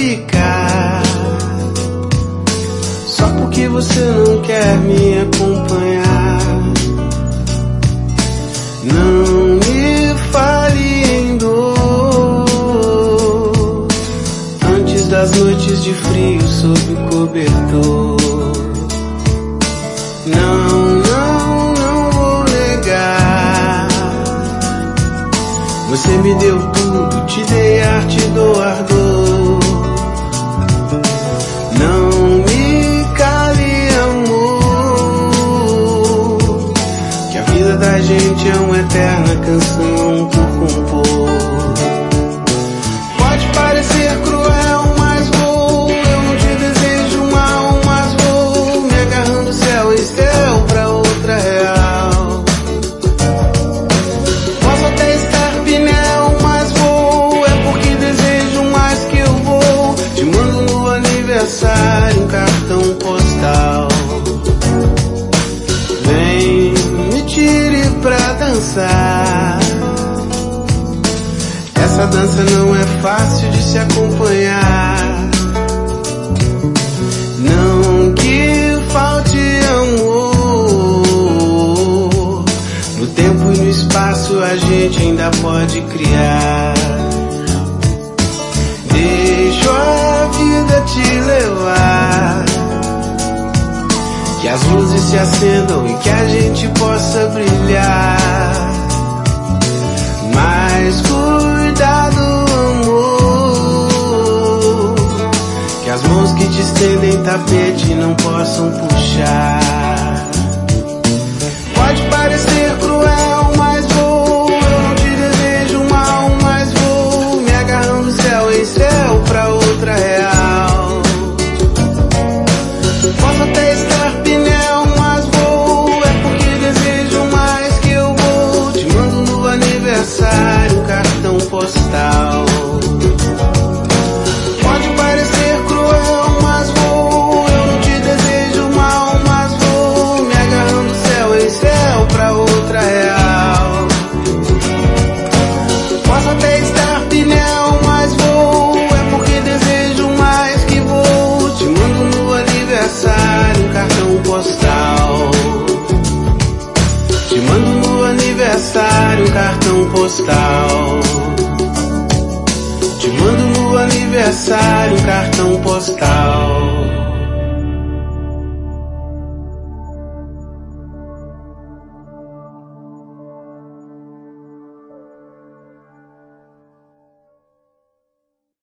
ficar só porque você não quer me acompanhar. Não me fale em dor antes das noites de frio sob o cobertor. Não vou negar. Você me deu tudo, te dei arte, dou ardor. Não me cale, amor, que a vida da gente é uma eterna canção por compor. Pode parecer cruel, mas vou, eu não te desejo mal, mas vou me agarrando céu em céu pra outra real. Posso até estar pinel, mas vou, é porque desejo mais que eu vou. Te mando no aniversário um cartão postal. Vem, me tire pra dançar. Essa dança não é fácil de se acompanhar. Não que falte amor, no tempo e no espaço a gente ainda pode criar. Deixa a vida te levar, que as luzes se acendam e que a gente possa brilhar. Mas cuidado, amor, que as mãos que te estendem tapete não possam puxar.